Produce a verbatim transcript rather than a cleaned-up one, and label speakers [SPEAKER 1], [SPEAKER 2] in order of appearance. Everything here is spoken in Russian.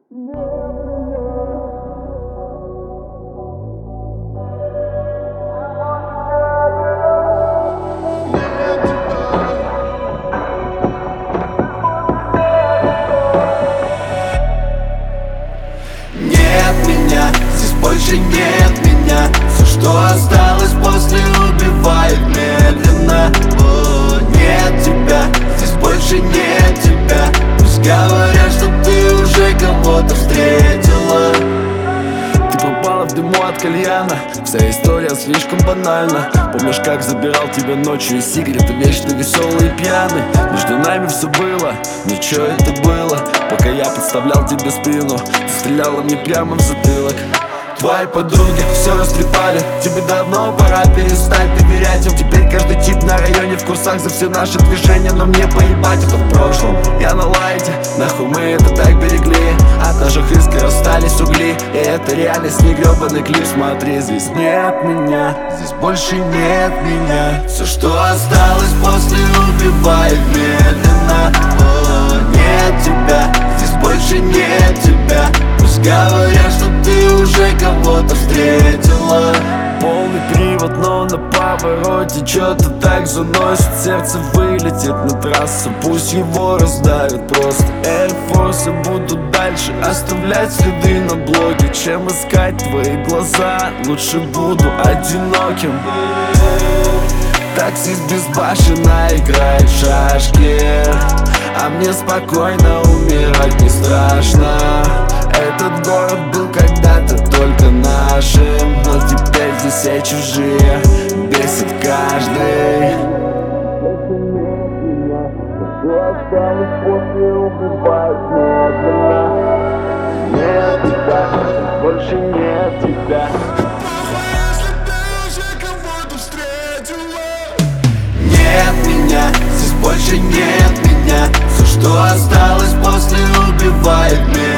[SPEAKER 1] Нет меня, здесь больше нет меня. Все, что осталось после, убивает медленно. О, нет тебя, здесь больше нет тебя. Пусть говорят, что ты уже кого-то встретила.
[SPEAKER 2] Ты пропала в дыму от кальяна, вся история слишком банальна. Помнишь, как забирал тебя ночью из сигареты, вечно веселый и пьяный? Между нами все было, ничего это было. Пока я подставлял тебе спину, ты стреляла мне прямо в затылок. Твои подруги все растрепали, тебе давно пора перестать доверять им. Теперь каждый тип на районе в курсах за все наши движения, но мне поебать, это в прошлом. Я на лайте, нахуй мы это так берегли. От наших искр остались угли, и это реальность, не гребаный клип. Смотри, здесь нет меня, здесь больше нет меня.
[SPEAKER 1] Все, что осталось после, убивает медленно. О, нет тебя, здесь больше нет тебя. Пусть говорят, что ты уже кого-то встретила.
[SPEAKER 2] Полный привод, но на повороте что-то так заносит. Сердце вылетит на трассу, пусть его раздавит просто. Air Force, буду дальше оставлять следы на блоге, чем искать твои глаза. Лучше буду одиноким. Таксист безбашенно играет в шашки, а мне спокойно умирать не страшно. Этот город был когда-то только нашим, но теперь здесь все чужие, бесит каждый. Нет тебя, больше нет тебя.
[SPEAKER 1] Нет меня, здесь больше нет меня. Все, что осталось после, убивает меня.